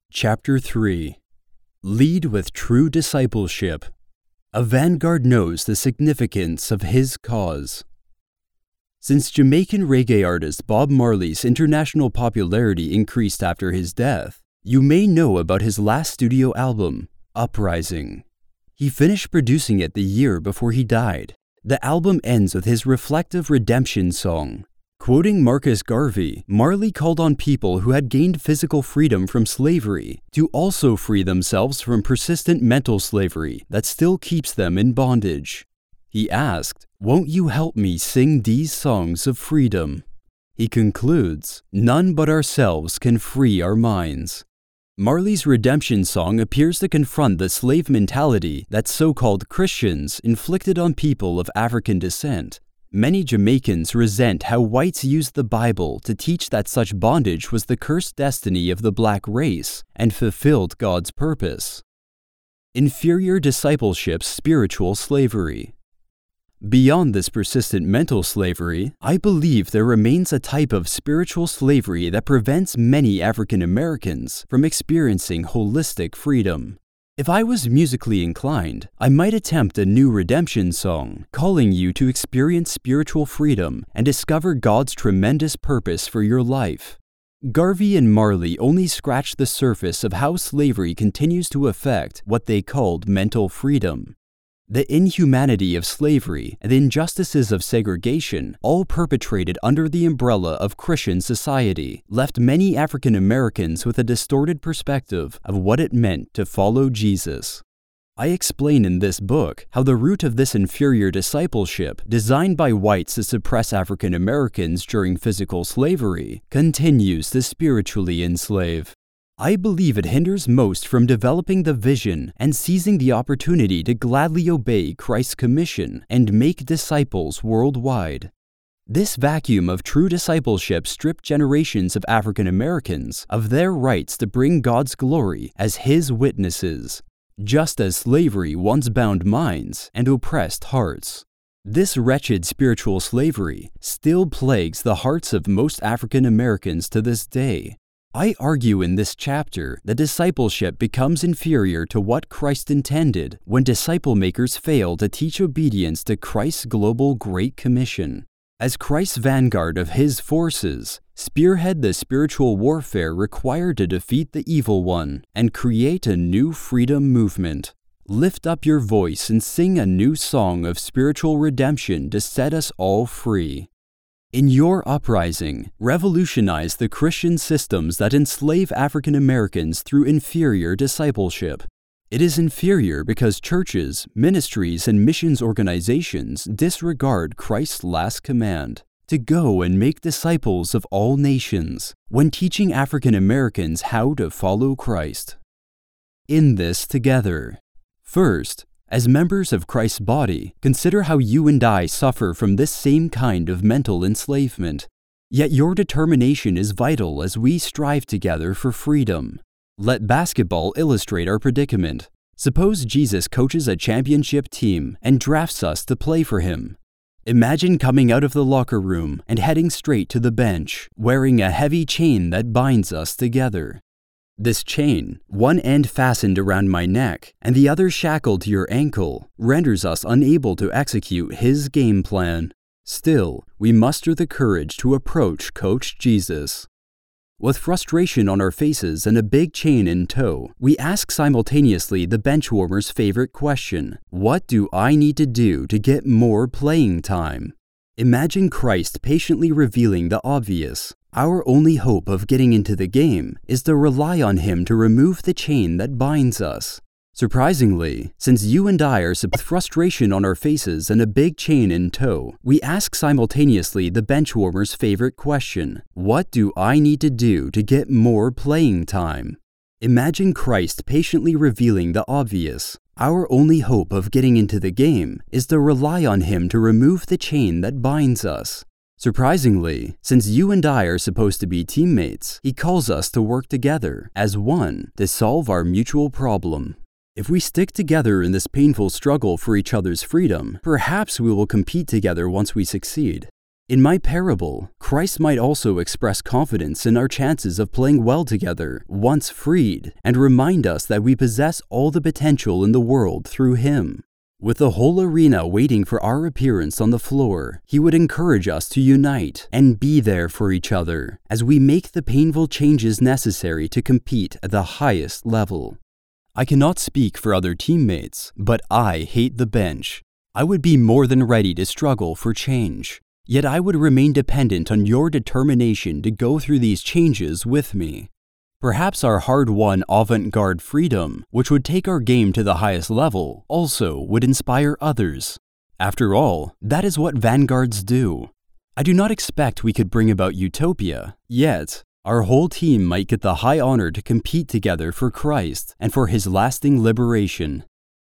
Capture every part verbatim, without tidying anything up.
Chapter three. Lead with True Discipleship. A Vanguard knows the significance of his cause. Since Jamaican reggae artist Bob Marley's international popularity increased after his death, you may know about his last studio album, Uprising. He finished producing it the year before he died. The album ends with his reflective redemption song. Quoting Marcus Garvey, Marley called on people who had gained physical freedom from slavery to also free themselves from persistent mental slavery that still keeps them in bondage. He asked, "Won't you help me sing these songs of freedom?" He concludes, "None but ourselves can free our minds." Marley's redemption song appears to confront the slave mentality that so-called Christians inflicted on people of African descent. Many Jamaicans resent how whites used the Bible to teach that such bondage was the cursed destiny of the black race and fulfilled God's purpose. Inferior discipleship's spiritual slavery. Beyond this persistent mental slavery, I believe there remains a type of spiritual slavery that prevents many African Americans from experiencing holistic freedom. If I was musically inclined, I might attempt a new redemption song, calling you to experience spiritual freedom and discover God's tremendous purpose for your life. Garvey and Marley only scratched the surface of how slavery continues to affect what they called mental freedom. The inhumanity of slavery and the injustices of segregation, all perpetrated under the umbrella of Christian society, left many African Americans with a distorted perspective of what it meant to follow Jesus. I explain in this book how the root of this inferior discipleship, designed by whites to suppress African Americans during physical slavery, continues to spiritually enslave. I believe it hinders most from developing the vision and seizing the opportunity to gladly obey Christ's commission and make disciples worldwide. This vacuum of true discipleship stripped generations of African Americans of their rights to bring God's glory as His witnesses, just as slavery once bound minds and oppressed hearts. This wretched spiritual slavery still plagues the hearts of most African Americans to this day. I argue in this chapter that discipleship becomes inferior to what Christ intended when disciple makers fail to teach obedience to Christ's global Great Commission. As Christ's vanguard of His forces, spearhead the spiritual warfare required to defeat the evil one and create a new freedom movement. Lift up your voice and sing a new song of spiritual redemption to set us all free. In your uprising, revolutionize the Christian systems that enslave African Americans through inferior discipleship. It is inferior because churches, ministries, and missions organizations disregard Christ's last command, to go and make disciples of all nations, when teaching African Americans how to follow Christ. In this together. First, as members of Christ's body, consider how you and I suffer from this same kind of mental enslavement. Yet your determination is vital as we strive together for freedom. Let basketball illustrate our predicament. Suppose Jesus coaches a championship team and drafts us to play for him. Imagine coming out of the locker room and heading straight to the bench, wearing a heavy chain that binds us together. This chain, one end fastened around my neck and the other shackled to your ankle, renders us unable to execute His game plan. Still, we muster the courage to approach Coach Jesus. With frustration on our faces and a big chain in tow, we ask simultaneously the benchwarmer's favorite question: what do I need to do to get more playing time? Imagine Christ patiently revealing the obvious. Our only hope of getting into the game is to rely on Him to remove the chain that binds us. Surprisingly, since you and I are with frustration on our faces and a big chain in tow, we ask simultaneously the benchwarmer's favorite question: what do I need to do to get more playing time? Imagine Christ patiently revealing the obvious. Our only hope of getting into the game is to rely on Him to remove the chain that binds us. Surprisingly, since you and I are supposed to be teammates, He calls us to work together as one to solve our mutual problem. If we stick together in this painful struggle for each other's freedom, perhaps we will compete together once we succeed. In my parable, Christ might also express confidence in our chances of playing well together once freed, and remind us that we possess all the potential in the world through Him. With the whole arena waiting for our appearance on the floor, He would encourage us to unite and be there for each other as we make the painful changes necessary to compete at the highest level. I cannot speak for other teammates, but I hate the bench. I would be more than ready to struggle for change. Yet I would remain dependent on your determination to go through these changes with me. Perhaps our hard-won avant-garde freedom, which would take our game to the highest level, also would inspire others. After all, that is what vanguards do. I do not expect we could bring about utopia, yet our whole team might get the high honor to compete together for Christ and for His lasting liberation.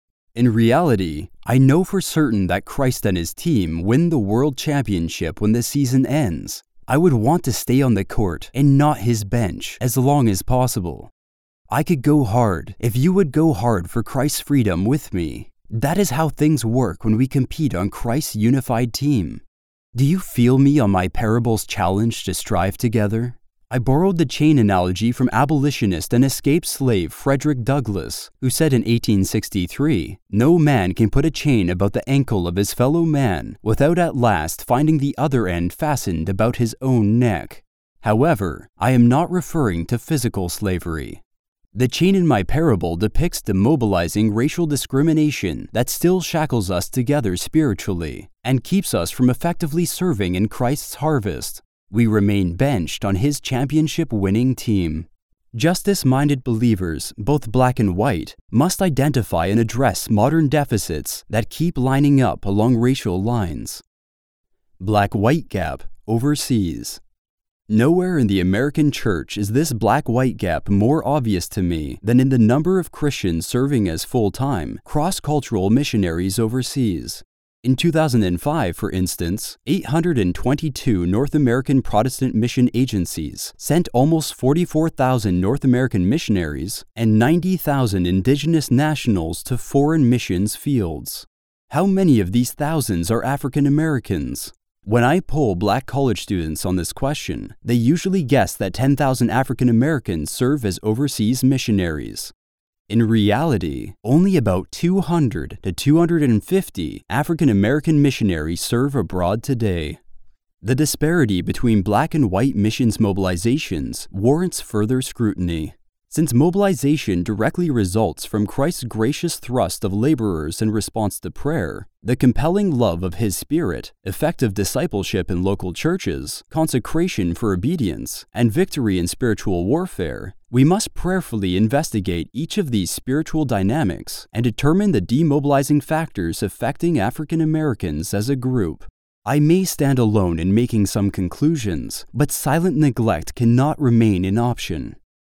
In reality, I know for certain that Christ and His team win the world championship when the season ends. I would want to stay on the court and not His bench as long as possible. I could go hard if you would go hard for Christ's freedom with me. That is how things work when we compete on Christ's unified team. Do you feel me on my parable's challenge to strive together? I borrowed the chain analogy from abolitionist and escaped slave Frederick Douglass, who said in eighteen sixty-three, "No man can put a chain about the ankle of his fellow man without at last finding the other end fastened about his own neck." However, I am not referring to physical slavery. The chain in my parable depicts demobilizing racial discrimination that still shackles us together spiritually and keeps us from effectively serving in Christ's harvest. We remain benched on His championship-winning team. Justice-minded believers, both black and white, must identify and address modern deficits that keep lining up along racial lines. Black-white gap overseas. Nowhere in the American church is this black-white gap more obvious to me than in the number of Christians serving as full-time, cross-cultural missionaries overseas. In two thousand five, for instance, eight hundred twenty-two North American Protestant mission agencies sent almost forty-four thousand North American missionaries and ninety thousand indigenous nationals to foreign missions fields. How many of these thousands are African Americans? When I poll black college students on this question, they usually guess that ten thousand African Americans serve as overseas missionaries. In reality, only about two hundred to two hundred fifty African American missionaries serve abroad today. The disparity between black and white missions mobilizations warrants further scrutiny. Since mobilization directly results from Christ's gracious thrust of laborers in response to prayer, the compelling love of His Spirit, effective discipleship in local churches, consecration for obedience, and victory in spiritual warfare, we must prayerfully investigate each of these spiritual dynamics and determine the demobilizing factors affecting African Americans as a group. I may stand alone in making some conclusions, but silent neglect cannot remain an option.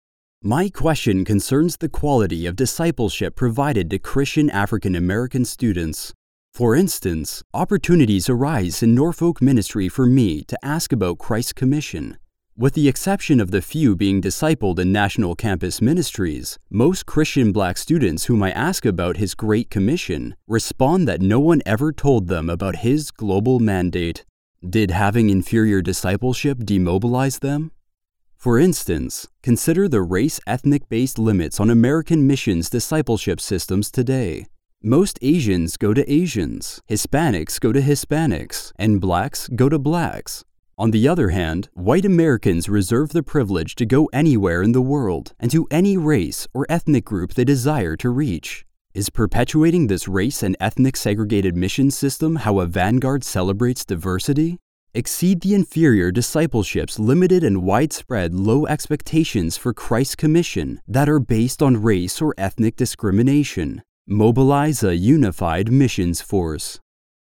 My question concerns the quality of discipleship provided to Christian African American students. For instance, opportunities arise in Norfolk ministry for me to ask about Christ's commission. With the exception of the few being discipled in national campus ministries, most Christian black students whom I ask about His Great Commission respond that no one ever told them about His global mandate. Did having inferior discipleship demobilize them? For instance, consider the race-ethnic-based limits on American missions discipleship systems today. Most Asians go to Asians, Hispanics go to Hispanics, and blacks go to blacks. On the other hand, white Americans reserve the privilege to go anywhere in the world and to any race or ethnic group they desire to reach. Is perpetuating this race and ethnic segregated mission system how a vanguard celebrates diversity? Exceed the inferior discipleship's limited and widespread low expectations for Christ's commission that are based on race or ethnic discrimination. Mobilize a unified missions force.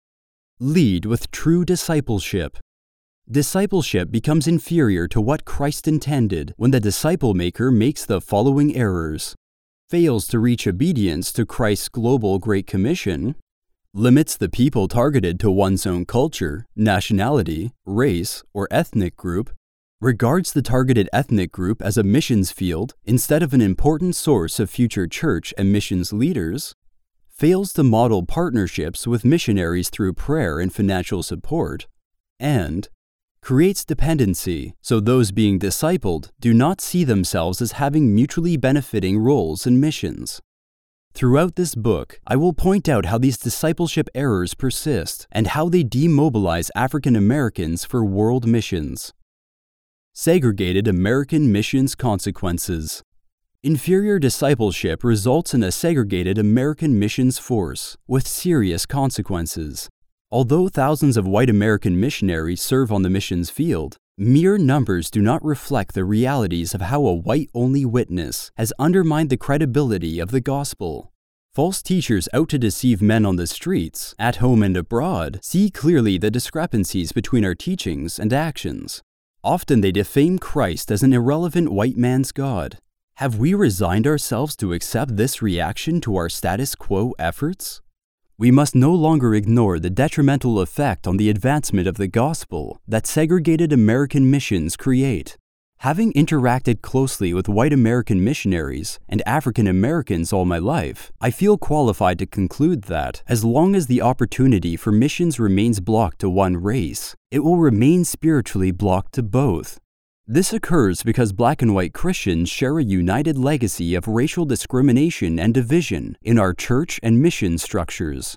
Lead with true discipleship. Discipleship becomes inferior to what Christ intended when the disciple maker makes the following errors: fails to reach obedience to Christ's global Great Commission, limits the people targeted to one's own culture, nationality, race, or ethnic group, regards the targeted ethnic group as a missions field instead of an important source of future church and missions leaders, fails to model partnerships with missionaries through prayer and financial support, and creates dependency, so those being discipled do not see themselves as having mutually benefiting roles in missions. Throughout this book, I will point out how these discipleship errors persist and how they demobilize African Americans for world missions. Segregated American missions consequences. Inferior discipleship results in a segregated American missions force with serious consequences. Although thousands of white American missionaries serve on the missions field, mere numbers do not reflect the realities of how a white-only witness has undermined the credibility of the gospel. False teachers out to deceive men on the streets, at home and abroad, see clearly the discrepancies between our teachings and actions. Often they defame Christ as an irrelevant white man's God. Have we resigned ourselves to accept this reaction to our status quo efforts? We must no longer ignore the detrimental effect on the advancement of the gospel that segregated American missions create. Having interacted closely with white American missionaries and African Americans all my life, I feel qualified to conclude that, as long as the opportunity for missions remains blocked to one race, it will remain spiritually blocked to both. This occurs because black and white Christians share a united legacy of racial discrimination and division in our church and mission structures.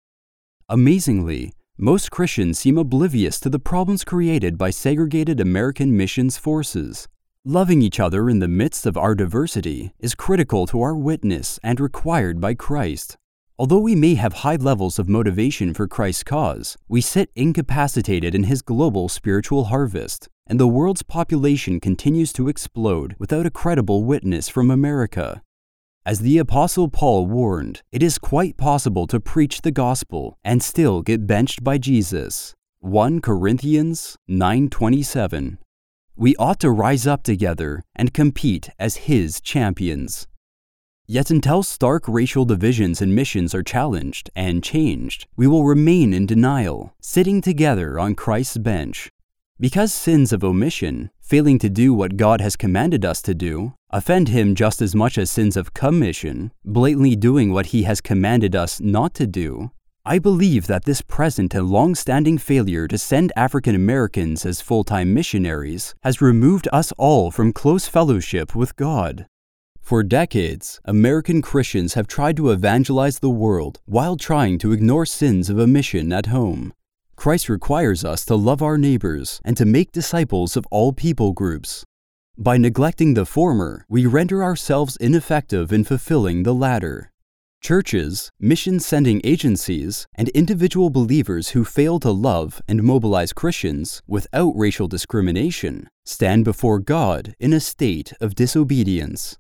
Amazingly, most Christians seem oblivious to the problems created by segregated American missions forces. Loving each other in the midst of our diversity is critical to our witness and required by Christ. Although we may have high levels of motivation for Christ's cause, we sit incapacitated in His global spiritual harvest, and the world's population continues to explode without a credible witness from America. As the Apostle Paul warned, it is quite possible to preach the gospel and still get benched by Jesus. First Corinthians nine twenty-seven. We ought to rise up together and compete as His champions. Yet until stark racial divisions in missions are challenged and changed, we will remain in denial, sitting together on Christ's bench. Because sins of omission, failing to do what God has commanded us to do, offend Him just as much as sins of commission, blatantly doing what He has commanded us not to do, I believe that this present and long-standing failure to send African Americans as full-time missionaries has removed us all from close fellowship with God. For decades, American Christians have tried to evangelize the world while trying to ignore sins of omission at home. Christ requires us to love our neighbors and to make disciples of all people groups. By neglecting the former, we render ourselves ineffective in fulfilling the latter. Churches, mission-sending agencies, and individual believers who fail to love and mobilize Christians without racial discrimination stand before God in a state of disobedience.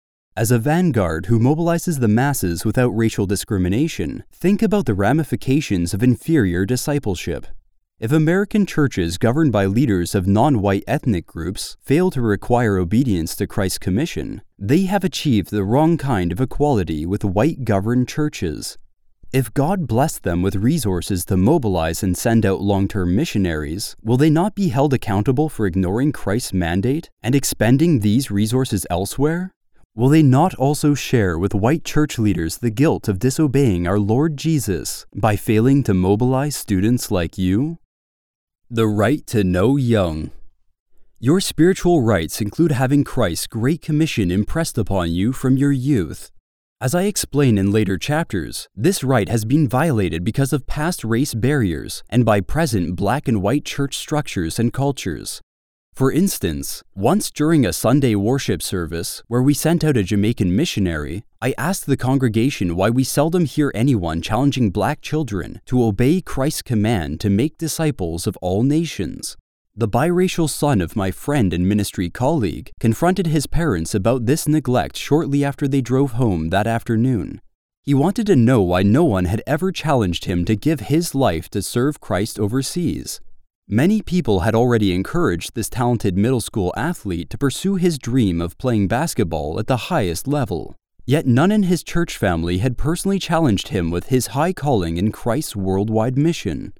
As a vanguard who mobilizes the masses without racial discrimination, think about the ramifications of inferior discipleship. If American churches governed by leaders of non-white ethnic groups fail to require obedience to Christ's commission, they have achieved the wrong kind of equality with white-governed churches. If God blessed them with resources to mobilize and send out long-term missionaries, will they not be held accountable for ignoring Christ's mandate and expending these resources elsewhere? Will they not also share with white church leaders the guilt of disobeying our Lord Jesus by failing to mobilize students like you? The right to know young. Your spiritual rights include having Christ's Great Commission impressed upon you from your youth. As I explain in later chapters, this right has been violated because of past race barriers and by present black and white church structures and cultures. For instance, once during a Sunday worship service where we sent out a Jamaican missionary, I asked the congregation why we seldom hear anyone challenging black children to obey Christ's command to make disciples of all nations. The biracial son of my friend and ministry colleague confronted his parents about this neglect shortly after they drove home that afternoon. He wanted to know why no one had ever challenged him to give his life to serve Christ overseas. Many people had already encouraged this talented middle school athlete to pursue his dream of playing basketball at the highest level. Yet none in his church family had personally challenged him with his high calling in Christ's worldwide mission.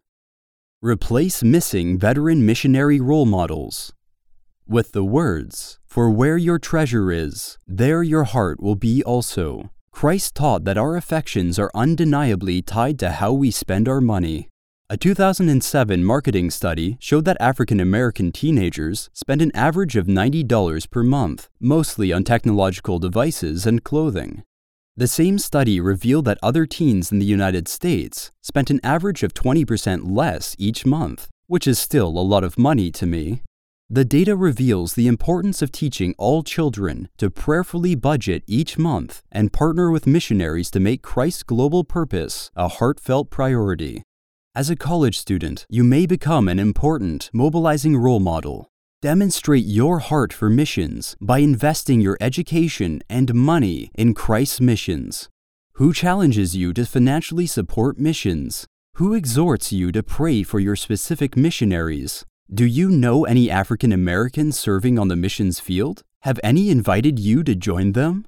Replace missing veteran missionary role models with the words, "For where your treasure is, there your heart will be also." Christ taught that our affections are undeniably tied to how we spend our money. A two thousand seven marketing study showed that African American teenagers spend an average of ninety dollars per month, mostly on technological devices and clothing. The same study revealed that other teens in the United States spent an average of twenty percent less each month, which is still a lot of money to me. The data reveals the importance of teaching all children to prayerfully budget each month and partner with missionaries to make Christ's global purpose a heartfelt priority. As a college student, you may become an important, mobilizing role model. Demonstrate your heart for missions by investing your education and money in Christ's missions. Who challenges you to financially support missions? Who exhorts you to pray for your specific missionaries? Do you know any African Americans serving on the missions field? Have any invited you to join them?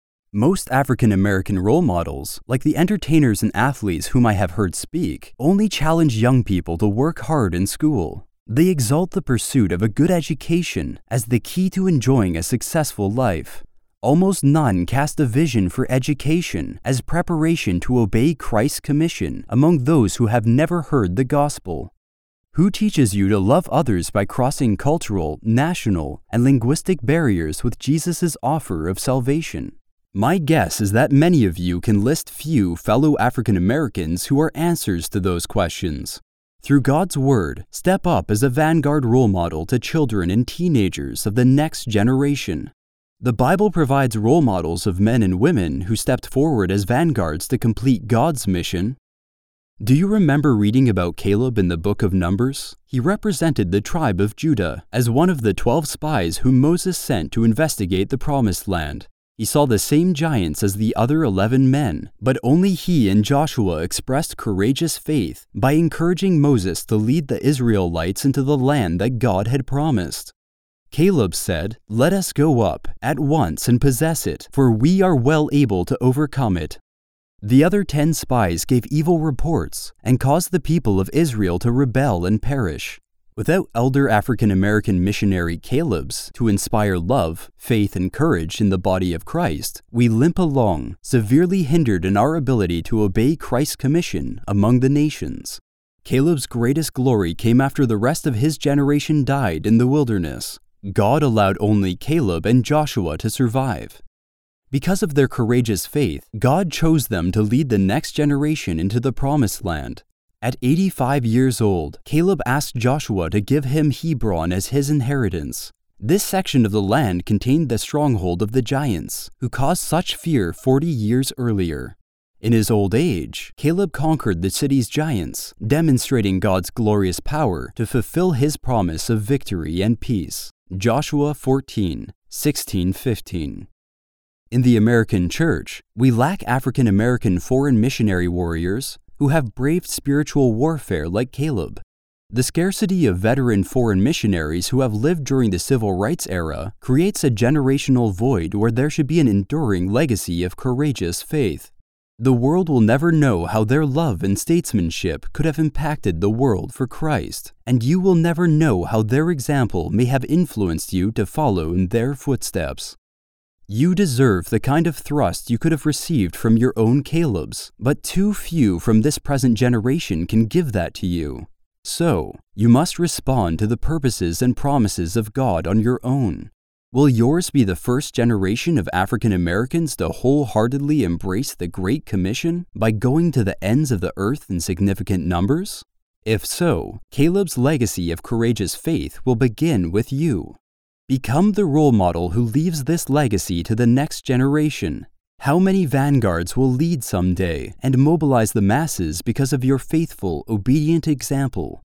Most African American role models, like the entertainers and athletes whom I have heard speak, only challenge young people to work hard in school. They exalt the pursuit of a good education as the key to enjoying a successful life. Almost none cast a vision for education as preparation to obey Christ's commission among those who have never heard the gospel. Who teaches you to love others by crossing cultural, national, and linguistic barriers with Jesus' offer of salvation? My guess is that many of you can list few fellow African Americans who are answers to those questions. Through God's Word, step up as a vanguard role model to children and teenagers of the next generation. The Bible provides role models of men and women who stepped forward as vanguards to complete God's mission. Do you remember reading about Caleb in the book of Numbers? He represented the tribe of Judah as one of the twelve spies whom Moses sent to investigate the Promised Land. He saw the same giants as the other eleven men, but only he and Joshua expressed courageous faith by encouraging Moses to lead the Israelites into the land that God had promised. Caleb said, "Let us go up at once and possess it, for we are well able to overcome it." The other ten spies gave evil reports and caused the people of Israel to rebel and perish. Without elder African American missionary Caleb's to inspire love, faith, and courage in the body of Christ, we limp along, severely hindered in our ability to obey Christ's commission among the nations. Caleb's greatest glory came after the rest of his generation died in the wilderness. God allowed only Caleb and Joshua to survive. Because of their courageous faith, God chose them to lead the next generation into the Promised Land. At eighty-five years old, Caleb asked Joshua to give him Hebron as his inheritance. This section of the land contained the stronghold of the giants, who caused such fear forty years earlier. In his old age, Caleb conquered the city's giants, demonstrating God's glorious power to fulfill his promise of victory and peace. Joshua fourteen, sixteen to fifteen. In the American church, we lack African American foreign missionary warriors who have braved spiritual warfare like Caleb. The scarcity of veteran foreign missionaries who have lived during the civil rights era creates a generational void where there should be an enduring legacy of courageous faith. The world will never know how their love and statesmanship could have impacted the world for Christ, and you will never know how their example may have influenced you to follow in their footsteps. You deserve the kind of thrust you could have received from your own Calebs, but too few from this present generation can give that to you. So, you must respond to the purposes and promises of God on your own. Will yours be the first generation of African Americans to wholeheartedly embrace the Great Commission by going to the ends of the earth in significant numbers? If so, Caleb's legacy of courageous faith will begin with you. Become the role model who leaves this legacy to the next generation. How many vanguards will lead someday and mobilize the masses because of your faithful, obedient example?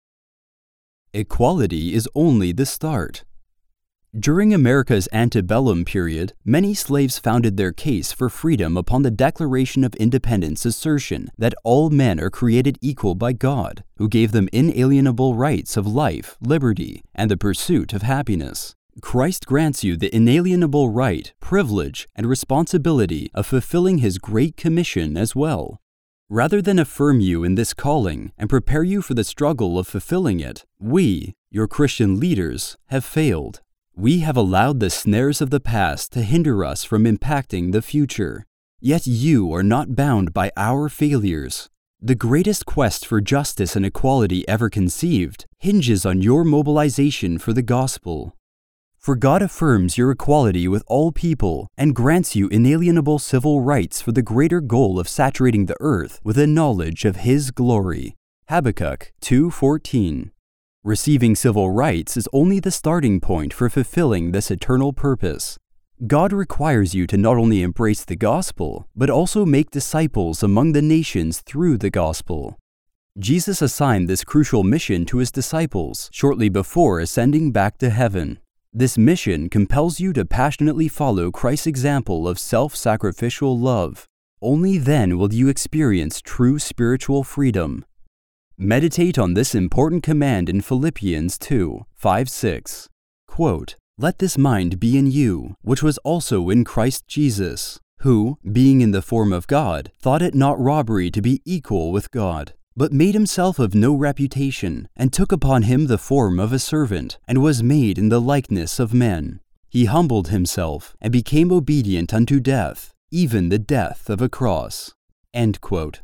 Equality is only the start. During America's antebellum period, many slaves founded their case for freedom upon the Declaration of Independence assertion that all men are created equal by God, who gave them inalienable rights of life, liberty, and the pursuit of happiness. Christ grants you the inalienable right, privilege, and responsibility of fulfilling His Great Commission as well. Rather than affirm you in this calling and prepare you for the struggle of fulfilling it, we, your Christian leaders, have failed. We have allowed the snares of the past to hinder us from impacting the future. Yet you are not bound by our failures. The greatest quest for justice and equality ever conceived hinges on your mobilization for the gospel. For God affirms your equality with all people and grants you inalienable civil rights for the greater goal of saturating the earth with a knowledge of His glory. Habakkuk two fourteen. Receiving civil rights is only the starting point for fulfilling this eternal purpose. God requires you to not only embrace the gospel, but also make disciples among the nations through the gospel. Jesus assigned this crucial mission to His disciples shortly before ascending back to heaven. This mission compels you to passionately follow Christ's example of self-sacrificial love. Only then will you experience true spiritual freedom. Meditate on this important command in Philippians two five six. Quote, "Let this mind be in you, which was also in Christ Jesus, who, being in the form of God, thought it not robbery to be equal with God, but made himself of no reputation, and took upon him the form of a servant, and was made in the likeness of men. He humbled himself, and became obedient unto death, even the death of a cross." End quote.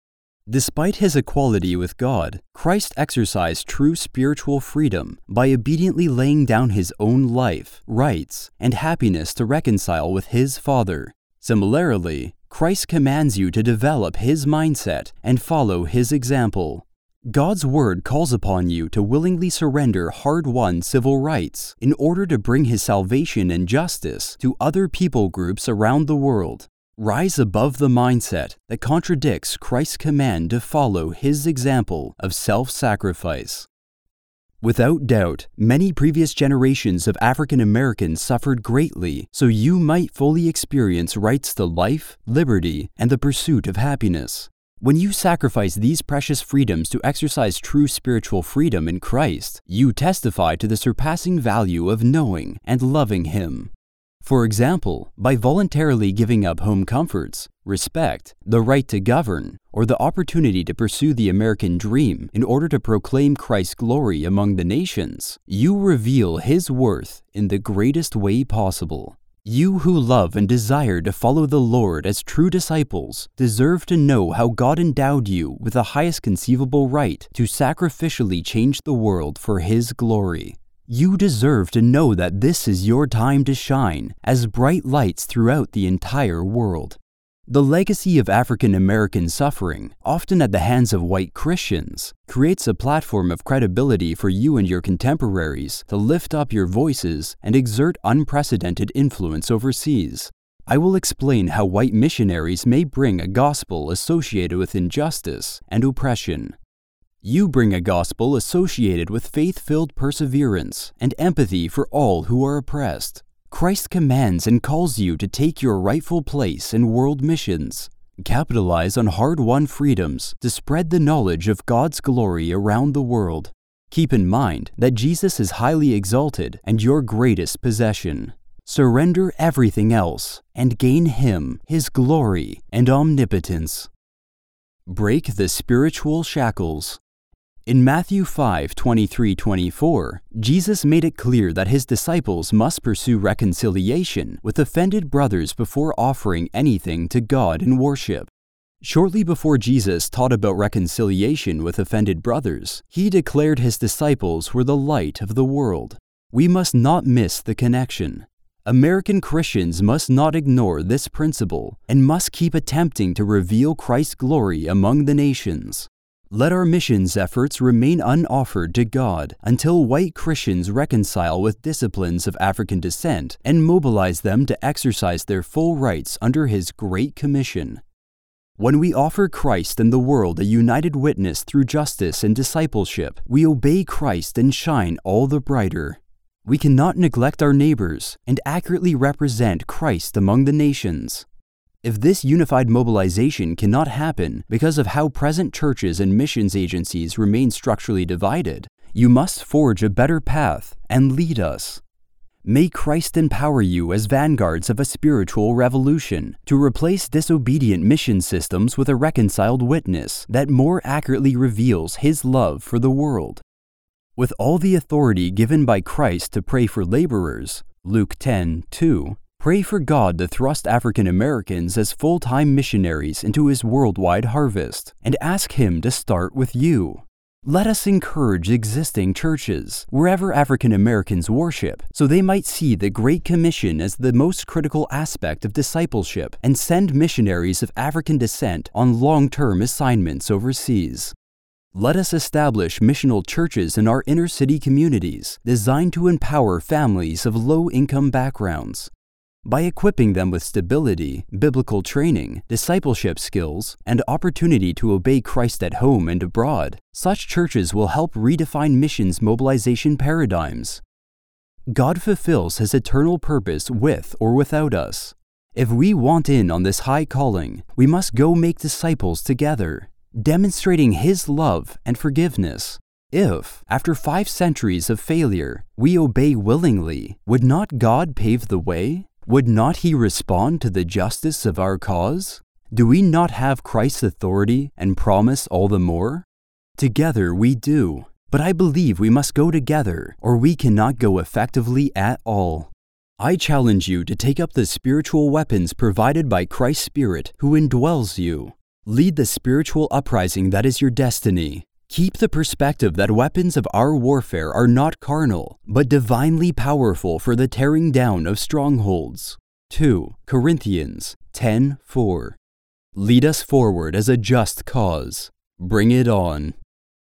Despite his equality with God, Christ exercised true spiritual freedom by obediently laying down his own life, rights, and happiness to reconcile with his Father. Similarly, Christ commands you to develop his mindset and follow his example. God's word calls upon you to willingly surrender hard-won civil rights in order to bring his salvation and justice to other people groups around the world. Rise above the mindset that contradicts Christ's command to follow his example of self-sacrifice. Without doubt, many previous generations of African Americans suffered greatly so you might fully experience rights to life, liberty, and the pursuit of happiness. When you sacrifice these precious freedoms to exercise true spiritual freedom in Christ, you testify to the surpassing value of knowing and loving Him. For example, by voluntarily giving up home comforts, respect, the right to govern, or the opportunity to pursue the American dream in order to proclaim Christ's glory among the nations, you reveal His worth in the greatest way possible. You who love and desire to follow the Lord as true disciples deserve to know how God endowed you with the highest conceivable right to sacrificially change the world for His glory. You deserve to know that this is your time to shine as bright lights throughout the entire world. The legacy of African American suffering, often at the hands of white Christians, creates a platform of credibility for you and your contemporaries to lift up your voices and exert unprecedented influence overseas. I will explain how white missionaries may bring a gospel associated with injustice and oppression. You bring a gospel associated with faith-filled perseverance and empathy for all who are oppressed. Christ commands and calls you to take your rightful place in world missions. Capitalize on hard-won freedoms to spread the knowledge of God's glory around the world. Keep in mind that Jesus is highly exalted and your greatest possession. Surrender everything else and gain Him, His glory, and omnipotence. Break the spiritual shackles. In Matthew five twenty-three to twenty-four, Jesus made it clear that his disciples must pursue reconciliation with offended brothers before offering anything to God in worship. Shortly before Jesus taught about reconciliation with offended brothers, he declared his disciples were the light of the world. We must not miss the connection. American Christians must not ignore this principle and must keep attempting to reveal Christ's glory among the nations. Let our missions efforts remain unoffered to God until white Christians reconcile with disciplines of African descent and mobilize them to exercise their full rights under His Great Commission. When we offer Christ and the world a united witness through justice and discipleship, we obey Christ and shine all the brighter. We cannot neglect our neighbors and accurately represent Christ among the nations. If this unified mobilization cannot happen because of how present churches and missions agencies remain structurally divided, you must forge a better path and lead us. May Christ empower you as vanguards of a spiritual revolution to replace disobedient mission systems with a reconciled witness that more accurately reveals His love for the world. With all the authority given by Christ to pray for laborers, Luke ten two, Pray for God to thrust African Americans as full-time missionaries into His worldwide harvest, and ask Him to start with you. Let us encourage existing churches, wherever African Americans worship, so they might see the Great Commission as the most critical aspect of discipleship and send missionaries of African descent on long-term assignments overseas. Let us establish missional churches in our inner-city communities designed to empower families of low-income backgrounds. By equipping them with stability, biblical training, discipleship skills, and opportunity to obey Christ at home and abroad, such churches will help redefine missions mobilization paradigms. God fulfills His eternal purpose with or without us. If we want in on this high calling, we must go make disciples together, demonstrating His love and forgiveness. If, after five centuries of failure, we obey willingly, would not God pave the way? Would not He respond to the justice of our cause? Do we not have Christ's authority and promise all the more? Together we do, but I believe we must go together, or we cannot go effectively at all. I challenge you to take up the spiritual weapons provided by Christ's Spirit who indwells you. Lead the spiritual uprising that is your destiny. Keep the perspective that weapons of our warfare are not carnal, but divinely powerful for the tearing down of strongholds. Second Corinthians ten four. Lead us forward as a just cause. Bring it on.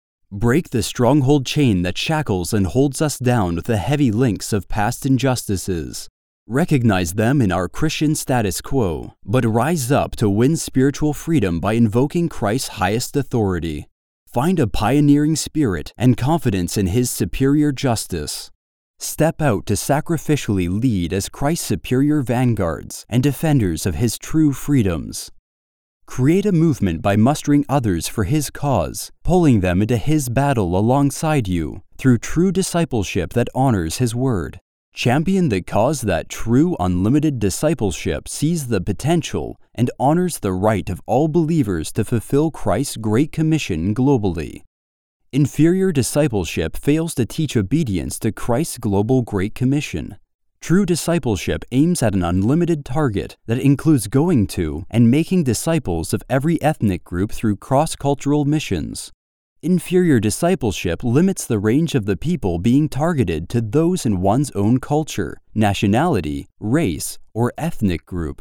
Break the stronghold chain that shackles and holds us down with the heavy links of past injustices. Recognize them in our Christian status quo, but rise up to win spiritual freedom by invoking Christ's highest authority. Find a pioneering spirit and confidence in His superior justice. Step out to sacrificially lead as Christ's superior vanguards and defenders of His true freedoms. Create a movement by mustering others for His cause, pulling them into His battle alongside you through true discipleship that honors His word. Champion the cause that true unlimited discipleship sees the potential and honors the right of all believers to fulfill Christ's Great Commission globally. Inferior discipleship fails to teach obedience to Christ's global Great Commission. True discipleship aims at an unlimited target that includes going to and making disciples of every ethnic group through cross-cultural missions. Inferior discipleship limits the range of the people being targeted to those in one's own culture, nationality, race, or ethnic group.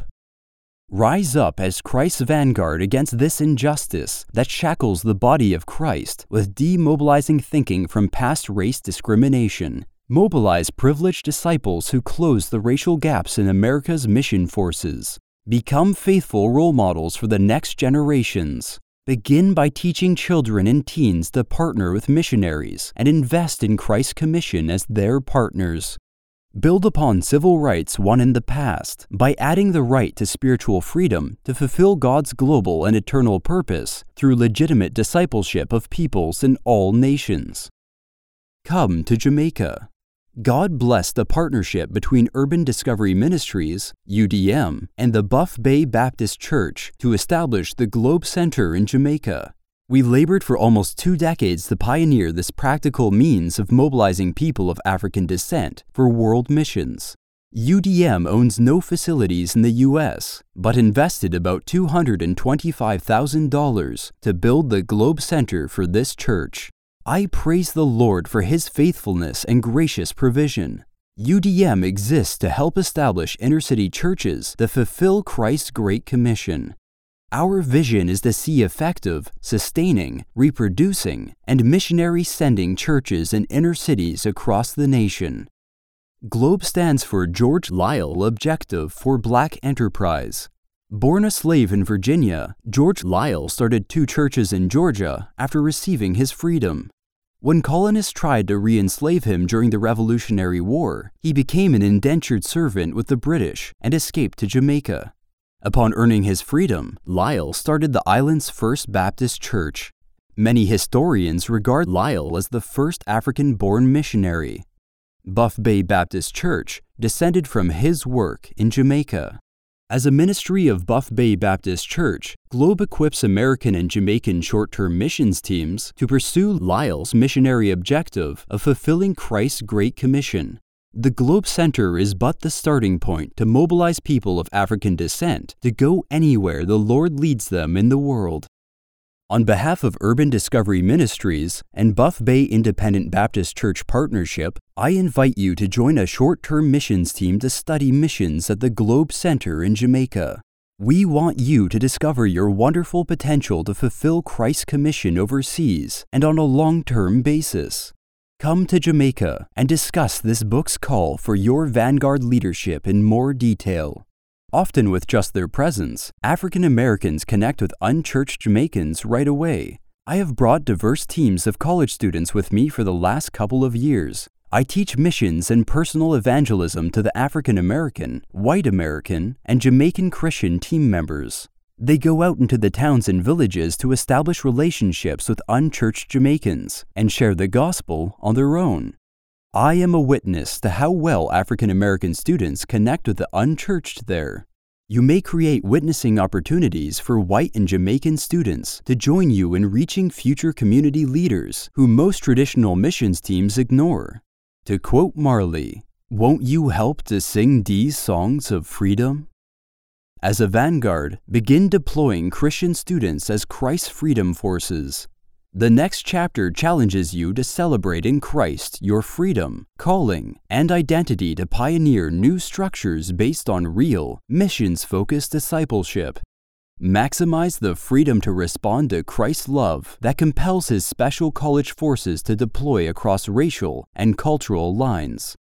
Rise up as Christ's vanguard against this injustice that shackles the body of Christ with demobilizing thinking from past race discrimination. Mobilize privileged disciples who close the racial gaps in America's mission forces. Become faithful role models for the next generations. Begin by teaching children and teens to partner with missionaries and invest in Christ's commission as their partners. Build upon civil rights won in the past by adding the right to spiritual freedom to fulfill God's global and eternal purpose through legitimate discipleship of peoples in all nations. Come to Jamaica. God blessed a partnership between Urban Discovery Ministries, U D M, and the Buff Bay Baptist Church to establish the Globe Center in Jamaica. We labored for almost two decades to pioneer this practical means of mobilizing people of African descent for world missions. U D M owns no facilities in the U S, but invested about two hundred twenty-five thousand dollars to build the Globe Center for this church. I praise the Lord for His faithfulness and gracious provision. U D M exists to help establish inner-city churches that fulfill Christ's Great Commission. Our vision is to see effective, sustaining, reproducing, and missionary-sending churches in inner cities across the nation. GLOBE stands for George Liele Objective for Black Enterprise. Born a slave in Virginia, George Liele started two churches in Georgia after receiving his freedom. When colonists tried to re-enslave him during the Revolutionary War, he became an indentured servant with the British and escaped to Jamaica. Upon earning his freedom, Liele started the island's first Baptist church. Many historians regard Liele as the first African-born missionary. Buff Bay Baptist Church descended from his work in Jamaica. As a ministry of Buff Bay Baptist Church, GLOBE equips American and Jamaican short-term missions teams to pursue Liele's missionary objective of fulfilling Christ's Great Commission. The Globe Center is but the starting point to mobilize people of African descent to go anywhere the Lord leads them in the world. On behalf of Urban Discovery Ministries and Buff Bay Independent Baptist Church Partnership, I invite you to join a short-term missions team to study missions at the Globe Center in Jamaica. We want you to discover your wonderful potential to fulfill Christ's commission overseas and on a long-term basis. Come to Jamaica and discuss this book's call for your vanguard leadership in more detail. Often with just their presence, African Americans connect with unchurched Jamaicans right away. I have brought diverse teams of college students with me for the last couple of years. I teach missions and personal evangelism to the African American, white American, and Jamaican Christian team members. They go out into the towns and villages to establish relationships with unchurched Jamaicans and share the gospel on their own. I am a witness to how well African American students connect with the unchurched there. You may create witnessing opportunities for white and Jamaican students to join you in reaching future community leaders who most traditional missions teams ignore. To quote Marley, "Won't you help to sing these songs of freedom?" As a vanguard, begin deploying Christian students as Christ's freedom forces. The next chapter challenges you to celebrate in Christ your freedom, calling, and identity to pioneer new structures based on real, missions-focused discipleship. Maximize the freedom to respond to Christ's love that compels His special college forces to deploy across racial and cultural lines.